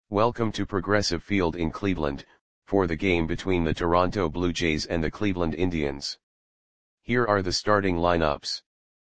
Welcome to Progressive Field in Cleveland, for the game between the Toronto Blue Jays and the Cleveland Indians. Here are the starting lineups.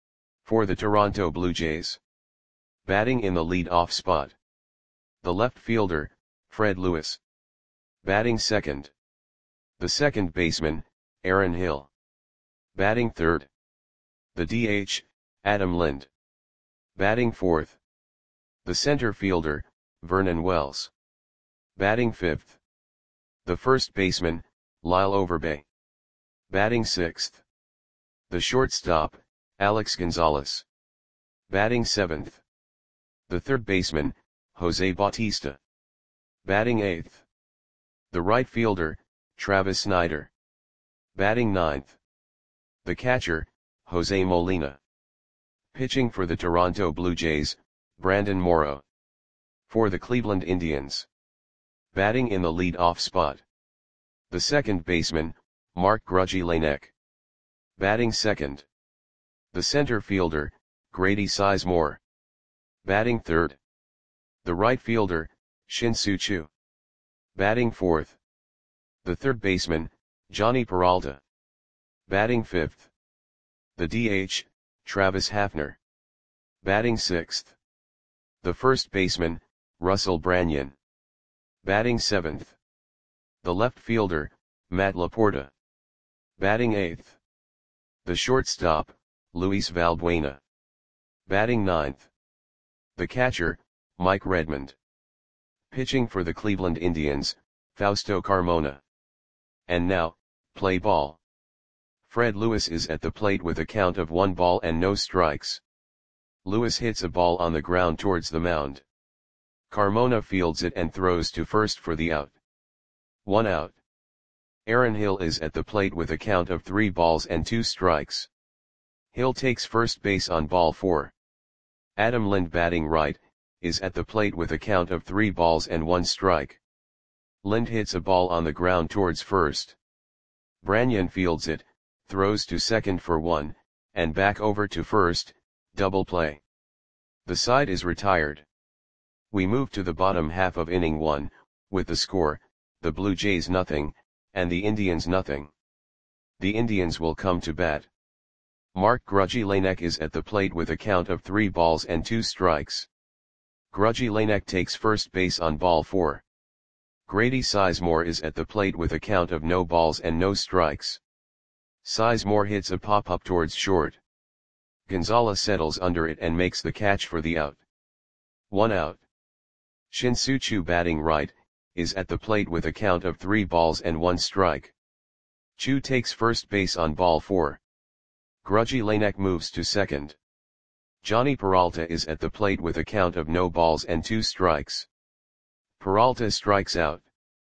For the Toronto Blue Jays. Batting in the lead-off spot. The left fielder, Fred Lewis. Batting second. The second baseman, Aaron Hill. Batting third. The DH, Adam Lind. Batting fourth. The center fielder, Vernon Wells. Batting fifth. The first baseman, Lyle Overbay. Batting sixth. The shortstop, Alex Gonzalez. Batting seventh. The third baseman, Jose Bautista. Batting eighth. The right fielder, Travis Snider. Batting ninth. The catcher, Jose Molina. Pitching for the Toronto Blue Jays, Brandon Morrow. For the Cleveland Indians. Batting in the lead-off spot. The second baseman, Mark Grudzielanek. Batting second. The center fielder, Grady Sizemore. Batting third. The right fielder, Shin-Soo Choo. Batting fourth. The third baseman, Johnny Peralta. Batting fifth. The DH, Travis Hafner. Batting sixth. The first baseman, Russell Branyan. Batting seventh. The left fielder, Matt Laporta. Batting eighth. The shortstop, Luis Valbuena. Batting ninth. The catcher, Mike Redmond. Pitching for the Cleveland Indians, Fausto Carmona. And now, play ball. Fred Lewis is at the plate with a count of 1 ball and no strikes. Lewis hits a ball on the ground towards the mound. Carmona fields it and throws to first for the out. 1 out. Aaron Hill is at the plate with a count of 3 balls and 2 strikes. Hill takes first base on ball 4. Adam Lind, batting right, is at the plate with a count of 3 balls and 1 strike. Lind hits a ball on the ground towards first. Branyan fields it, throws to second for 1, and back over to first, double play. The side is retired. We move to the bottom half of inning 1, with the score, the Blue Jays 0, and the Indians 0. The Indians will come to bat. Mark Grudzielanek is at the plate with a count of 3 balls and 2 strikes. Grudzielanek takes first base on ball 4. Grady Sizemore is at the plate with a count of no balls and no strikes. Sizemore hits a pop-up towards short. Gonzalez settles under it and makes the catch for the out. 1 out. Shin-Soo Choo, batting right, is at the plate with a count of 3 balls and 1 strike. Choo takes first base on ball 4. Grudzielanek moves to second. Johnny Peralta is at the plate with a count of no balls and 2 strikes. Peralta strikes out.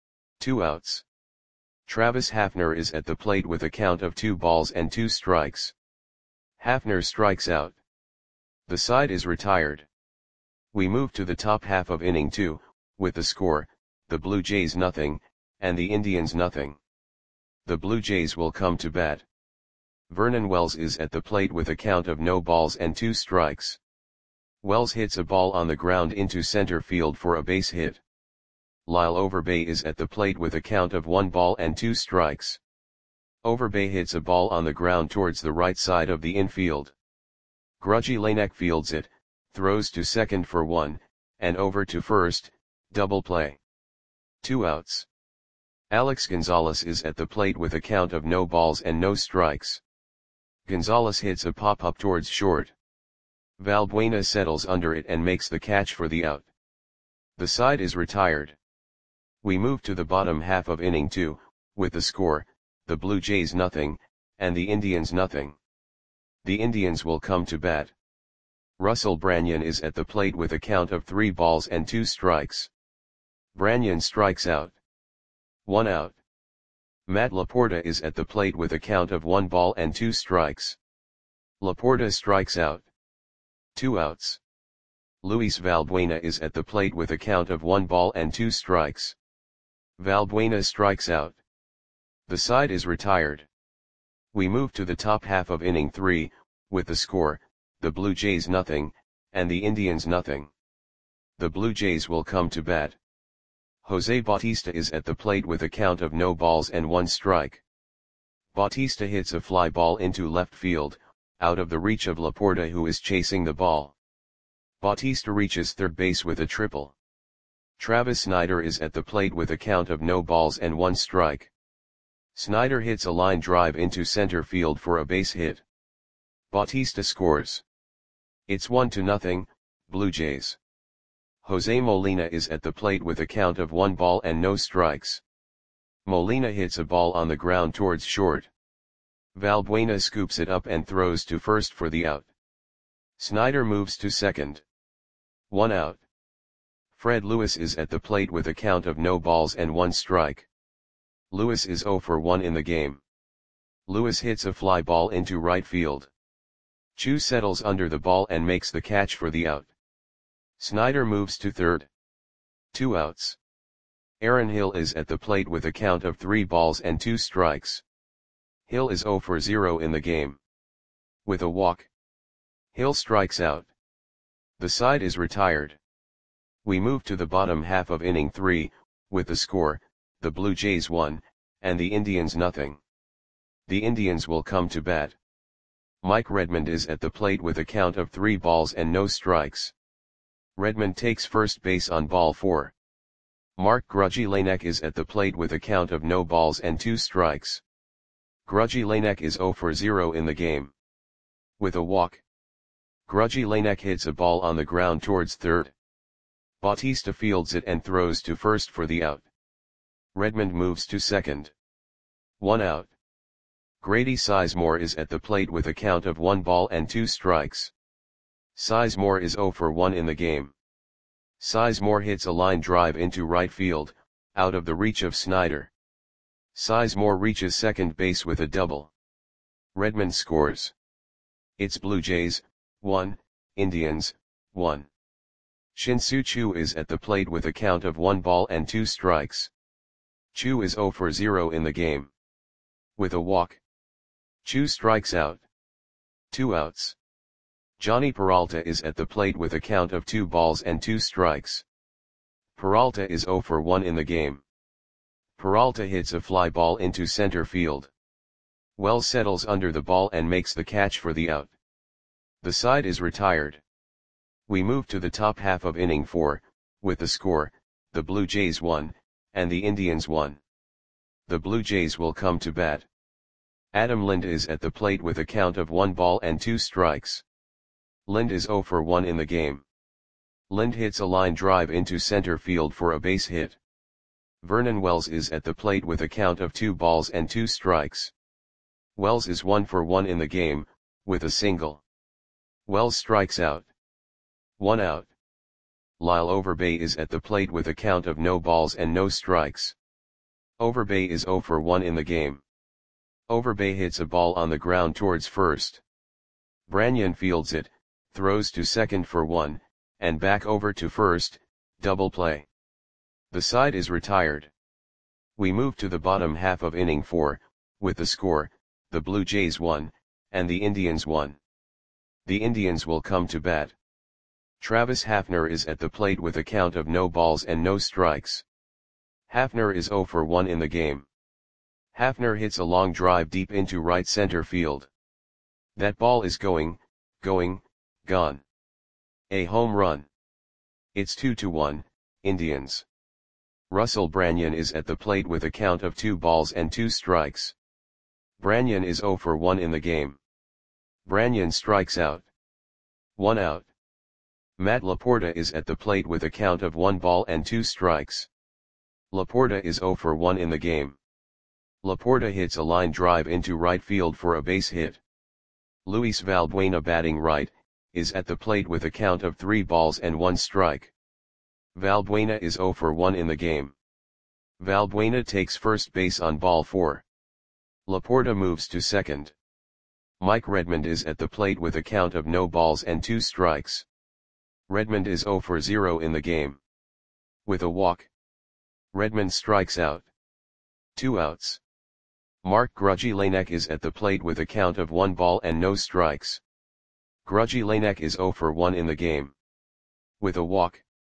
2 outs. Travis Hafner is at the plate with a count of 2 balls and 2 strikes. Hafner strikes out. The side is retired. We move to the top half of inning 2, with the score, the Blue Jays 0, and the Indians 0. The Blue Jays will come to bat. Vernon Wells is at the plate with a count of no balls and 2 strikes. Wells hits a ball on the ground into center field for a base hit. Lyle Overbay is at the plate with a count of 1 ball and 2 strikes. Overbay hits a ball on the ground towards the right side of the infield. Grudzielanek fields it, throws to second for 1, and over to first, double play. 2 outs. Alex Gonzalez is at the plate with a count of no balls and no strikes. Gonzalez hits a pop-up towards short. Valbuena settles under it and makes the catch for the out. The side is retired. We move to the bottom half of inning 2, with the score, the Blue Jays 0, and the Indians 0. The Indians will come to bat. Russell Branyan is at the plate with a count of 3 balls and 2 strikes. Branyan strikes out. 1 out. Matt Laporta is at the plate with a count of 1 ball and 2 strikes. Laporta strikes out. 2 outs. Luis Valbuena is at the plate with a count of 1 ball and 2 strikes. Valbuena strikes out. The side is retired. We move to the top half of inning 3, with the score, the Blue Jays 0, and the Indians 0. The Blue Jays will come to bat. Jose Bautista is at the plate with a count of no balls and 1 strike. Bautista hits a fly ball into left field, out of the reach of Laporta, who is chasing the ball. Bautista reaches third base with a triple. Travis Snider is at the plate with a count of no balls and 1 strike. Snider hits a line drive into center field for a base hit. Bautista scores. It's 1-0, Blue Jays. Jose Molina is at the plate with a count of 1 ball and no strikes. Molina hits a ball on the ground towards short. Valbuena scoops it up and throws to first for the out. Snider moves to second. 1 out. Fred Lewis is at the plate with a count of no balls and 1 strike. Lewis is 0 for 1 in the game. Lewis hits a fly ball into right field. Chu settles under the ball and makes the catch for the out. Snider moves to third. 2 outs. Aaron Hill is at the plate with a count of 3 balls and 2 strikes. Hill is 0 for 0 in the game. With a walk, Hill strikes out. The side is retired. We move to the bottom half of inning 3, with the score, the Blue Jays 1, and the Indians 0. The Indians will come to bat. Mike Redmond is at the plate with a count of 3 balls and no strikes. Redmond takes first base on ball 4. Mark Grudzielanek is at the plate with a count of no balls and 2 strikes. Grudzielanek is 0 for 0 in the game. With a walk, Grudzielanek hits a ball on the ground towards third. Bautista fields it and throws to first for the out. Redmond moves to second. 1 out. Grady Sizemore is at the plate with a count of 1 ball and 2 strikes. Sizemore is 0 for 1 in the game. Sizemore hits a line drive into right field, out of the reach of Snider. Sizemore reaches second base with a double. Redmond scores. It's Blue Jays 1, Indians 1. Shin-Soo Choo is at the plate with a count of 1 ball and 2 strikes. Choo is 0 for 0 in the game. With a walk, Choo strikes out. 2 outs. Johnny Peralta is at the plate with a count of 2 balls and 2 strikes. Peralta is 0 for 1 in the game. Peralta hits a fly ball into center field. Wells settles under the ball and makes the catch for the out. The side is retired. We move to the top half of inning 4, with the score, the Blue Jays 1, and the Indians 1. The Blue Jays will come to bat. Adam Lind is at the plate with a count of 1 ball and 2 strikes. Lind is 0 for 1 in the game. Lind hits a line drive into center field for a base hit. Vernon Wells is at the plate with a count of 2 balls and 2 strikes. Wells is 1 for 1 in the game, with a single. Wells strikes out. 1 out. Lyle Overbay is at the plate with a count of no balls and no strikes. Overbay is 0 for 1 in the game. Overbay hits a ball on the ground towards first. Branyan fields it, throws to second for 1, and back over to first, double play. The side is retired. We move to the bottom half of inning 4, with the score, the Blue Jays 1, and the Indians 1. The Indians will come to bat. Travis Hafner is at the plate with a count of no balls and no strikes. Hafner is 0 for 1 in the game. Hafner hits a long drive deep into right center field. That ball is gone. A home run. It's 2-1, Indians. Russell Branyan is at the plate with a count of 2 balls and 2 strikes. Branyan is 0 for 1 in the game. Branyan strikes out. 1 out. Matt Laporta is at the plate with a count of 1 ball and 2 strikes. Laporta is 0 for 1 in the game. Laporta hits a line drive into right field for a base hit. Luis Valbuena, batting right, is at the plate with a count of 3 balls and 1 strike. Valbuena is 0 for 1 in the game. Valbuena takes first base on ball 4. Laporta moves to second. Mike Redmond is at the plate with a count of no balls and 2 strikes. Redmond is 0 for 0 in the game. With a walk, Redmond strikes out. 2 outs. Mark Grudzielanek is at the plate with a count of 1 ball and no strikes. Grudzielanek is 0 for 1 in the game. With a walk,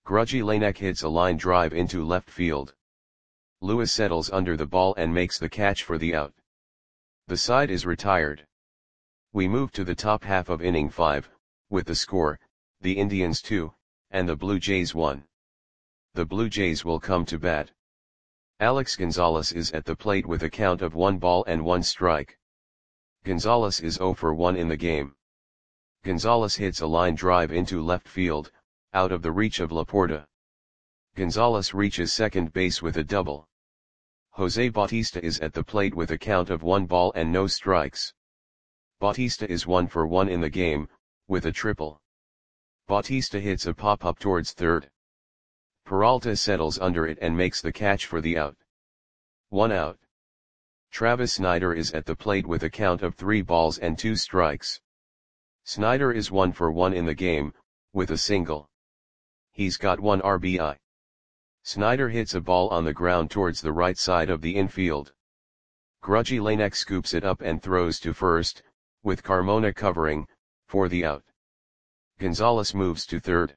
Grudgy Lanek hits a line drive into left field. Lewis settles under the ball and makes the catch for the out. The side is retired. We move to the top half of inning 5, with the score, the Indians 2, and the Blue Jays 1. The Blue Jays will come to bat. Alex Gonzalez is at the plate with a count of 1 ball and 1 strike. Gonzalez is 0 for 1 in the game. Gonzalez hits a line drive into left field, out of the reach of Laporta. Gonzalez reaches second base with a double. Jose Bautista is at the plate with a count of 1 ball and no strikes. Bautista is 1 for 1 in the game, with a triple. Bautista hits a pop-up towards third. Peralta settles under it and makes the catch for the out. 1 out. Travis Snider is at the plate with a count of 3 balls and 2 strikes. Snider is 1 for 1 in the game, with a single. He's got 1 RBI. Snider hits a ball on the ground towards the right side of the infield. Grudgy Lanek scoops it up and throws to first, with Carmona covering, for the out. Gonzalez moves to third.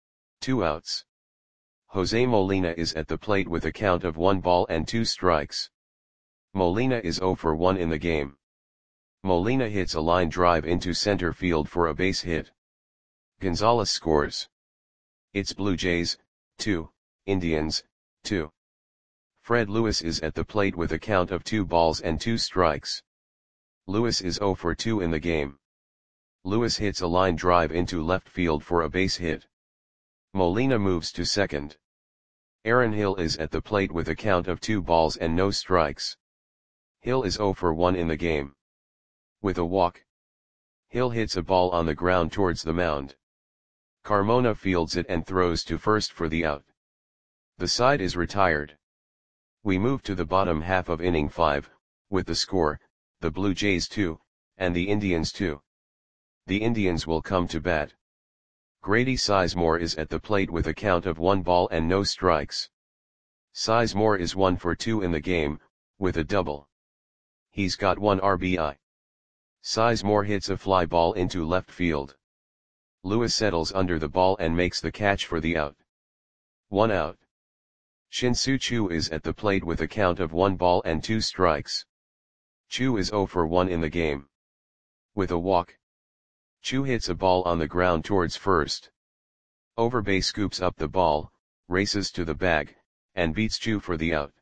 2 outs. Jose Molina is at the plate with a count of 1 ball and 2 strikes. Molina is 0 for 1 in the game. Molina hits a line drive into center field for a base hit. Gonzalez scores. It's Blue Jays, 2, Indians, 2. Fred Lewis is at the plate with a count of 2 balls and 2 strikes. Lewis is 0 for 2 in the game. Lewis hits a line drive into left field for a base hit. Molina moves to second. Aaron Hill is at the plate with a count of 2 balls and no strikes. Hill is 0 for 1 in the game. With a walk. Hill hits a ball on the ground towards the mound. Carmona fields it and throws to first for the out. The side is retired. We move to the bottom half of inning 5, with the score, the Blue Jays 2, and the Indians 2. The Indians will come to bat. Grady Sizemore is at the plate with a count of 1 ball and no strikes. Sizemore is 1 for 2 in the game, with a double. He's got 1 RBI. Sizemore hits a fly ball into left field. Lewis settles under the ball and makes the catch for the out. 1 out. Shin-Soo Choo is at the plate with a count of 1 ball and 2 strikes. Choo is 0 for 1 in the game. With a walk. Choo hits a ball on the ground towards first. Overbay scoops up the ball, races to the bag, and beats Choo for the out.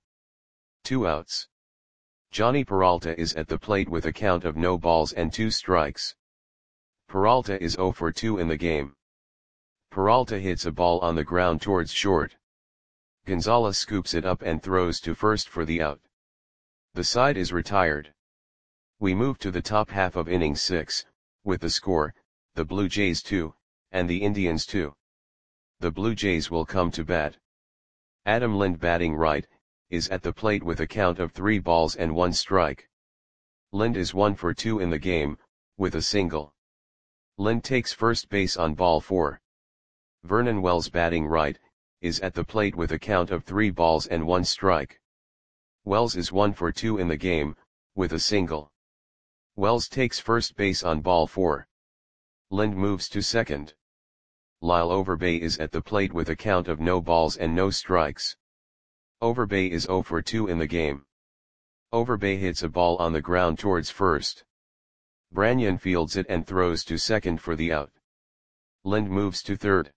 2 outs. Johnny Peralta is at the plate with a count of no balls and 2 strikes. Peralta is 0 for 2 in the game. Peralta hits a ball on the ground towards short. Gonzalez scoops it up and throws to first for the out. The side is retired. We move to the top half of inning 6, with the score, the Blue Jays 2, and the Indians 2. The Blue Jays will come to bat. Adam Lind batting right, is at the plate with a count of 3 balls and 1 strike. Lind is 1 for 2 in the game, with a single. Lind takes first base on ball 4. Vernon Wells batting right, is at the plate with a count of 3 balls and 1 strike. Wells is 1 for 2 in the game, with a single. Wells takes first base on ball 4. Lind moves to second. Lyle Overbay is at the plate with a count of no balls and no strikes. Overbay is 0 for 2 in the game. Overbay hits a ball on the ground towards first. Branyan fields it and throws to second for the out. Lind moves to third.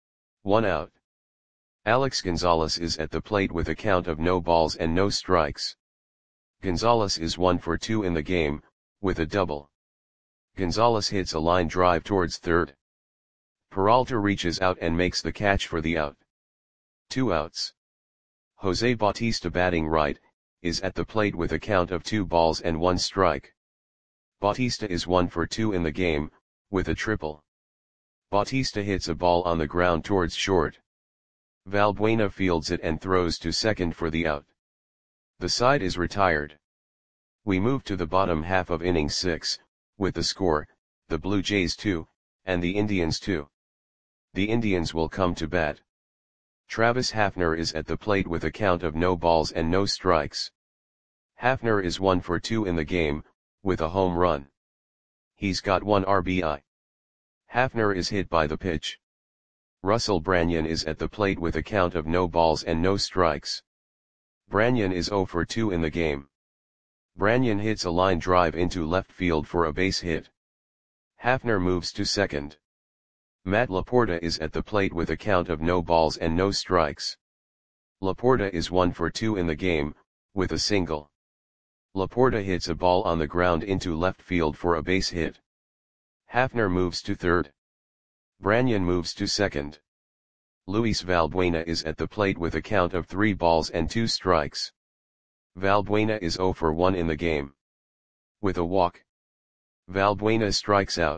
1 out. Alex Gonzalez is at the plate with a count of no balls and no strikes. Gonzalez is 1 for 2 in the game, with a double. Gonzalez hits a line drive towards third. Peralta reaches out and makes the catch for the out. 2 outs. Jose Bautista batting right, is at the plate with a count of 2 balls and 1 strike. Bautista is 1 for 2 in the game, with a triple. Bautista hits a ball on the ground towards short. Valbuena fields it and throws to second for the out. The side is retired. We move to the bottom half of inning 6, with the score, the Blue Jays 2, and the Indians 2. The Indians will come to bat. Travis Hafner is at the plate with a count of no balls and no strikes. Hafner is 1 for 2 in the game, with a home run. He's got 1 RBI. Hafner is hit by the pitch. Russell Branyan is at the plate with a count of no balls and no strikes. Branyan is 0 for 2 in the game. Branyan hits a line drive into left field for a base hit. Hafner moves to second. Matt Laporta is at the plate with a count of no balls and no strikes. Laporta is 1 for 2 in the game, with a single. Laporta hits a ball on the ground into left field for a base hit. Hafner moves to third. Branyan moves to second. Luis Valbuena is at the plate with a count of 3 balls and 2 strikes. Valbuena is 0 for 1 in the game. With a walk. Valbuena strikes out.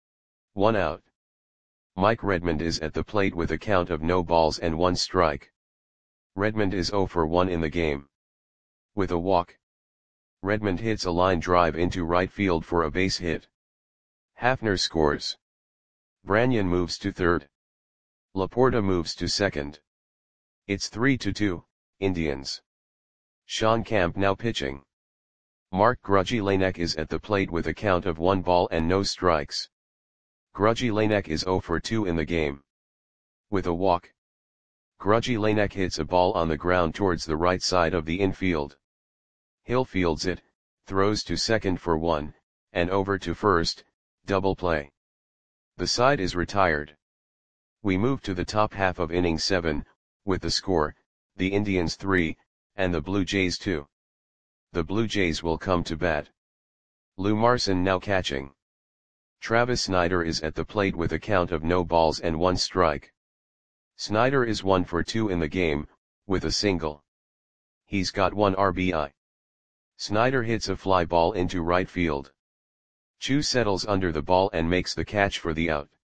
1 out. Mike Redmond is at the plate with a count of no balls and 1 strike. Redmond is 0 for 1 in the game. With a walk. Redmond hits a line drive into right field for a base hit. Hafner scores. Branyan moves to third. Laporta moves to second. It's 3-2, Indians. Sean Camp now pitching. Mark Grudzielanek is at the plate with a count of 1 ball and no strikes. Grudzielanek is 0 for 2 in the game. With a walk. Grudzielanek hits a ball on the ground towards the right side of the infield. Hill fields it, throws to second for 1, and over to first, double play. The side is retired. We move to the top half of inning 7, with the score, the Indians 3, and the Blue Jays 2. The Blue Jays will come to bat. Lou Marson now catching. Travis Snider is at the plate with a count of no balls and 1 strike. Snider is 1 for 2 in the game, with a single. He's got 1 RBI. Snider hits a fly ball into right field. Chu settles under the ball and makes the catch for the out.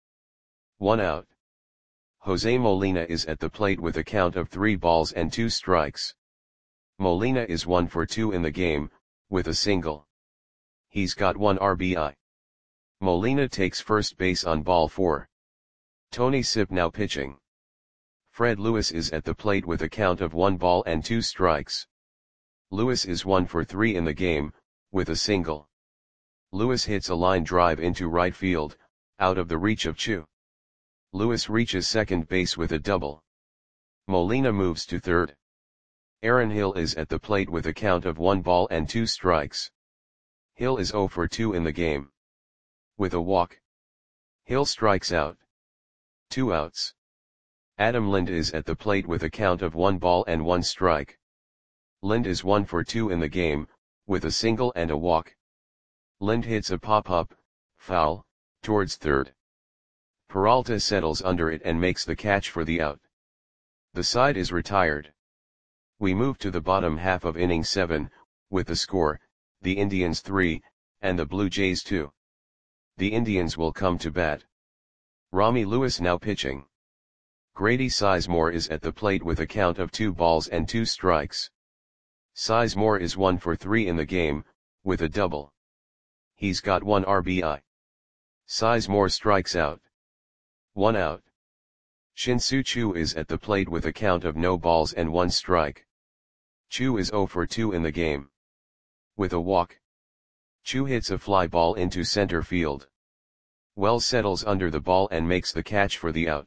1 out. Jose Molina is at the plate with a count of 3 balls and 2 strikes. Molina is 1 for 2 in the game, with a single. He's got 1 RBI. Molina takes first base on ball 4. Tony Sipp now pitching. Fred Lewis is at the plate with a count of 1 ball and 2 strikes. Lewis is 1 for 3 in the game, with a single. Lewis hits a line drive into right field, out of the reach of Chu. Lewis reaches second base with a double. Molina moves to third. Aaron Hill is at the plate with a count of 1 ball and 2 strikes. Hill is 0 for 2 in the game. With a walk. Hill strikes out. 2 outs. Adam Lind is at the plate with a count of 1 ball and 1 strike. Lind is 1 for 2 in the game, with a single and a walk. Lind hits a pop-up, foul, towards third. Peralta settles under it and makes the catch for the out. The side is retired. We move to the bottom half of inning 7, with the score, the Indians 3, and the Blue Jays 2. The Indians will come to bat. Rami Lewis now pitching. Grady Sizemore is at the plate with a count of 2 balls and 2 strikes. Sizemore is 1 for 3 in the game, with a double. He's got 1 RBI. Sizemore strikes out. 1 out. Shin-Soo Choo is at the plate with a count of no balls and 1 strike. Choo is 0 for 2 in the game. With a walk. Choo hits a fly ball into center field. Wells settles under the ball and makes the catch for the out.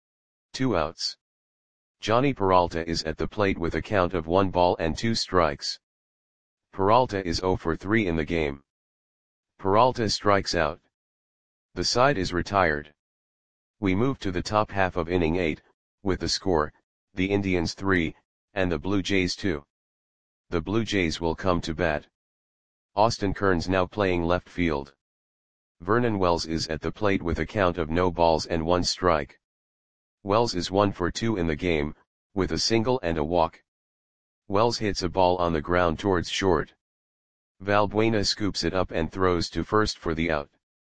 2 outs. Johnny Peralta is at the plate with a count of 1 ball and 2 strikes. Peralta is 0 for 3 in the game. Peralta strikes out. The side is retired. We move to the top half of inning 8, with the score, the Indians 3, and the Blue Jays 2. The Blue Jays will come to bat. Austin Kearns now playing left field. Vernon Wells is at the plate with a count of no balls and 1 strike. Wells is 1 for 2 in the game, with a single and a walk. Wells hits a ball on the ground towards short. Valbuena scoops it up and throws to first for the out.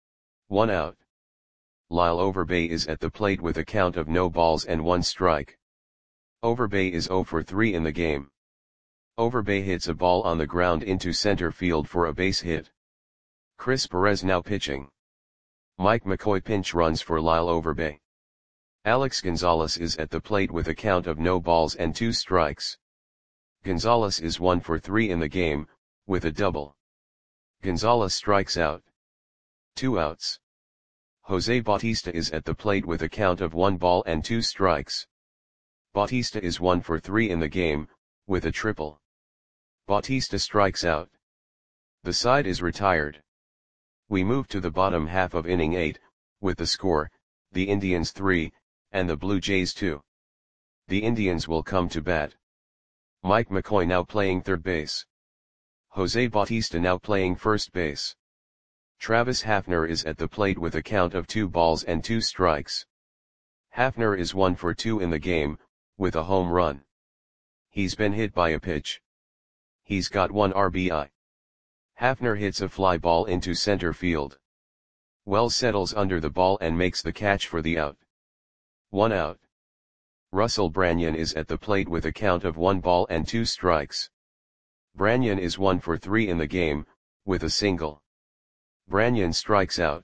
1 out. Lyle Overbay is at the plate with a count of no balls and 1 strike. Overbay is 0 for 3 in the game. Overbay hits a ball on the ground into center field for a base hit. Chris Perez now pitching. Mike McCoy pinch runs for Lyle Overbay. Alex Gonzalez is at the plate with a count of no balls and 2 strikes. Gonzalez is 1 for 3 in the game, with a double. Gonzalez strikes out. 2 outs. Jose Bautista is at the plate with a count of 1 ball and 2 strikes. Bautista is 1 for 3 in the game, with a triple. Bautista strikes out. The side is retired. We move to the bottom half of inning 8, with the score, the Indians 3, and the Blue Jays 2. The Indians will come to bat. Mike McCoy now playing third base. Jose Bautista now playing first base. Travis Hafner is at the plate with a count of 2 balls and 2 strikes. Hafner is 1 for 2 in the game, with a home run. He's been hit by a pitch. He's got 1 RBI. Hafner hits a fly ball into center field. Wells settles under the ball and makes the catch for the out. 1 out. Russell Branyan is at the plate with a count of 1 ball and 2 strikes. Branyan is 1 for 3 in the game, with a single. Branyan strikes out.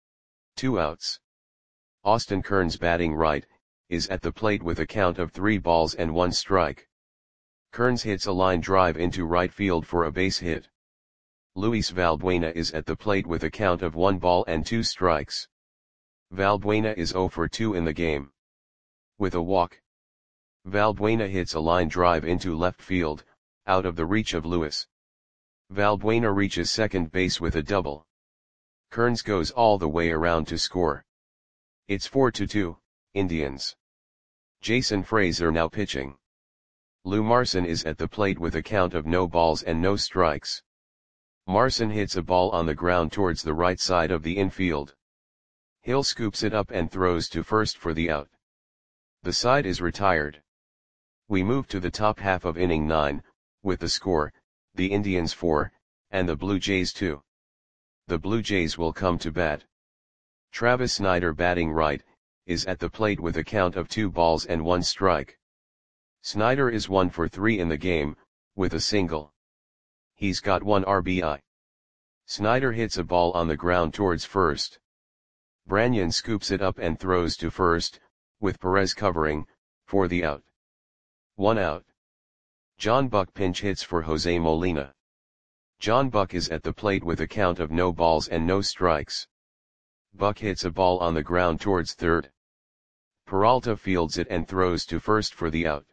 2 outs. Austin Kearns batting right, is at the plate with a count of 3 balls and 1 strike. Kearns hits a line drive into right field for a base hit. Luis Valbuena is at the plate with a count of 1 ball and 2 strikes. Valbuena is 0 for 2 in the game. With a walk. Valbuena hits a line drive into left field, out of the reach of Luis. Valbuena reaches second base with a double. Kearns goes all the way around to score. It's 4-2, Indians. Jason Frazier now pitching. Lou Marson is at the plate with a count of no balls and no strikes. Marson hits a ball on the ground towards the right side of the infield. Hill scoops it up and throws to first for the out. The side is retired. We move to the top half of inning 9, with the score, the Indians 4, and the Blue Jays 2. The Blue Jays will come to bat. Travis Snider batting right, is at the plate with a count of 2 balls and 1 strike. Snider is 1 for 3 in the game, with a single. He's got 1 RBI. Snider hits a ball on the ground towards first. Branyan scoops it up and throws to first, with Perez covering, for the out. 1 out. John Buck pinch hits for Jose Molina. John Buck is at the plate with a count of no balls and no strikes. Buck hits a ball on the ground towards third. Peralta fields it and throws to first for the out.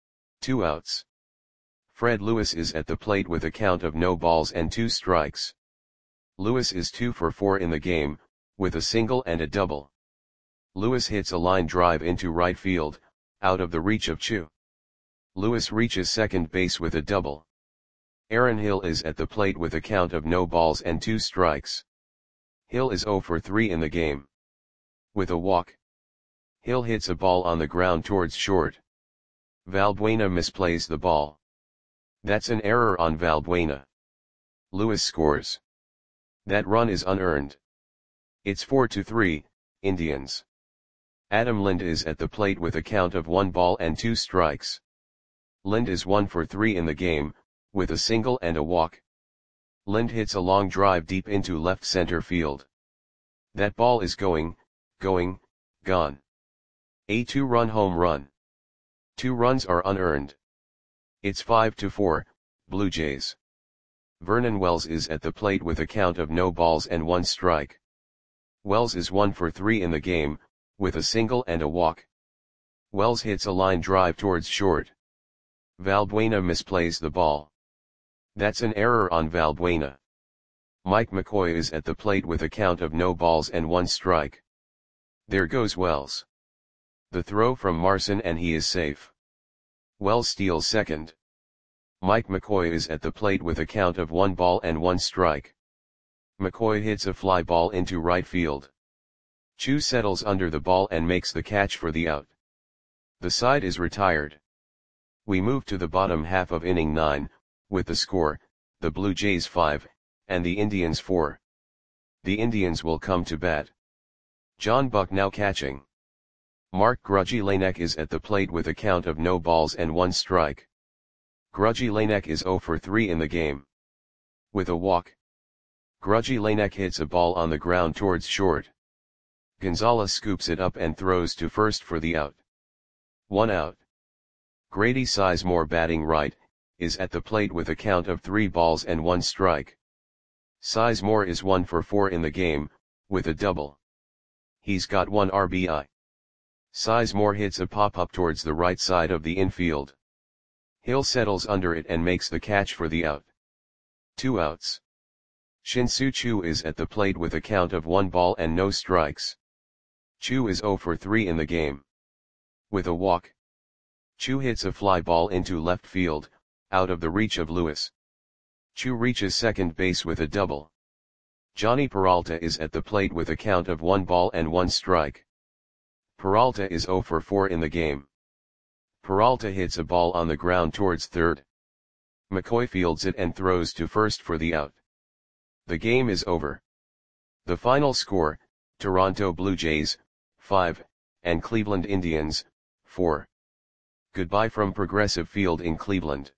2 outs. Fred Lewis is at the plate with a count of no balls and 2 strikes. Lewis is 2 for 4 in the game, with a single and a double. Lewis hits a line drive into right field, out of the reach of Chu. Lewis reaches second base with a double. Aaron Hill is at the plate with a count of no balls and 2 strikes. Hill is 0 for 3 in the game. With a walk. Hill hits a ball on the ground towards short. Valbuena misplays the ball. That's an error on Valbuena. Lewis scores. That run is unearned. It's 4-3, Indians. Adam Lind is at the plate with a count of 1 ball and 2 strikes. Lind is 1 for 3 in the game, with a single and a walk. Lind hits a long drive deep into left center field. That ball is gone. A 2-run home run. 2 runs are unearned. It's 5-4, Blue Jays. Vernon Wells is at the plate with a count of no balls and 1 strike. Wells is 1 for 3 in the game, with a single and a walk. Wells hits a line drive towards short. Valbuena misplays the ball. That's an error on Valbuena. Mike McCoy is at the plate with a count of no balls and 1 strike. There goes Wells. The throw from Marson and he is safe. Wells steals second. Mike McCoy is at the plate with a count of 1 ball and 1 strike. McCoy hits a fly ball into right field. Chu settles under the ball and makes the catch for the out. The side is retired. We move to the bottom half of inning 9, with the score, the Blue Jays 5, and the Indians 4. The Indians will come to bat. John Buck now catching. Mark Grudzielanek is at the plate with a count of no balls and 1 strike. Grudzielanek is 0 for 3 in the game. With a walk. Grudzielanek hits a ball on the ground towards short. Gonzalez scoops it up and throws to first for the out. 1 out. Grady Sizemore batting right, is at the plate with a count of 3 balls and 1 strike. Sizemore is 1 for 4 in the game, with a double. He's got 1 RBI. Sizemore hits a pop-up towards the right side of the infield. Hill settles under it and makes the catch for the out. 2 outs. Shin-Soo Choo is at the plate with a count of 1 ball and no strikes. Choo is 0 for 3 in the game. With a walk, Choo hits a fly ball into left field, out of the reach of Lewis. Choo reaches second base with a double. Johnny Peralta is at the plate with a count of 1 ball and 1 strike. Peralta is 0 for 4 in the game. Peralta hits a ball on the ground towards third. McCoy fields it and throws to first for the out. The game is over. The final score, Toronto Blue Jays, 5, and Cleveland Indians, 4. Goodbye from Progressive Field in Cleveland.